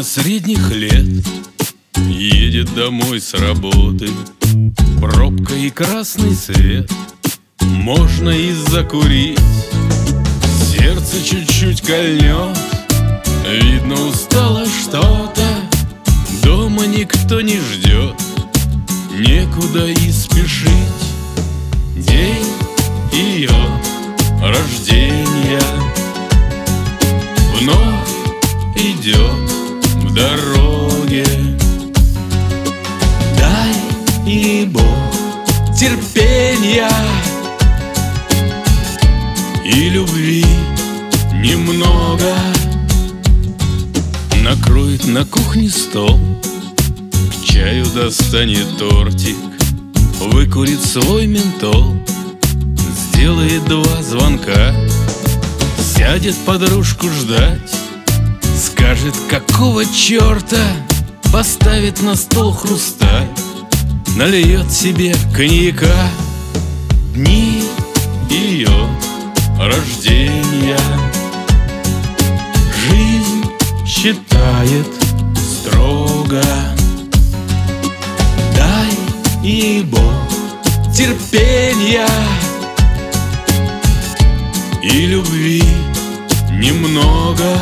средних лет едет домой с работы. Пробка и красный свет, можно и закурить. Сердце чуть-чуть кольнет, видно, устало что-то. Дома никто не ждет, некуда и спешить. День ее рождения вновь идет в дороге. Дай и Бог терпения и любви немного. Накроет на кухне стол, к чаю достанет тортик, выкурит свой ментол, сделает 2 звонка, сядет подружку ждать, скажет, какого черта, поставит на стол хрусталь, нальет себе коньяка. Дни ее рождения жизнь считает строго. Дай и Бог терпения и любви немного.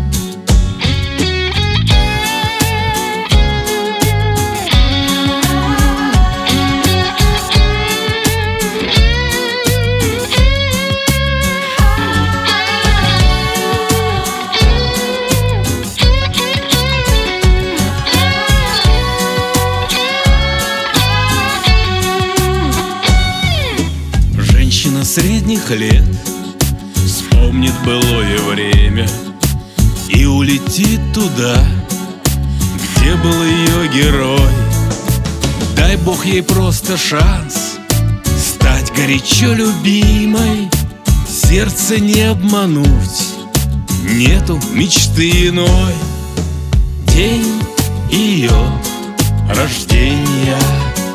Женщина средних лет вспомнит былое время и улетит туда, где был ее герой. Дай Бог ей просто шанс стать горячо любимой. Сердце не обмануть, нету мечты иной. День ее рождения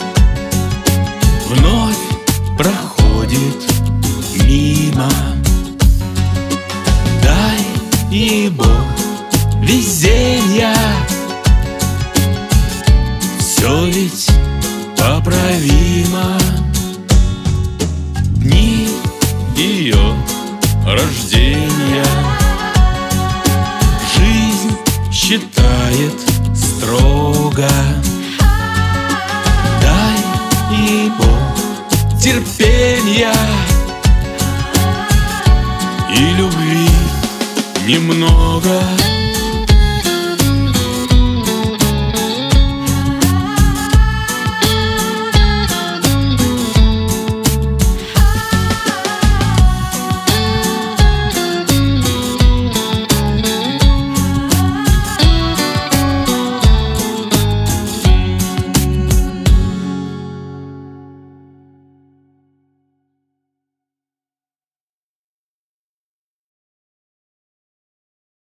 вновь проходит мимо. Дай и Бог везения, все ведь поправимо. Дни ее рождения жизнь считает строго. Дай и Бог терпения и любви немного.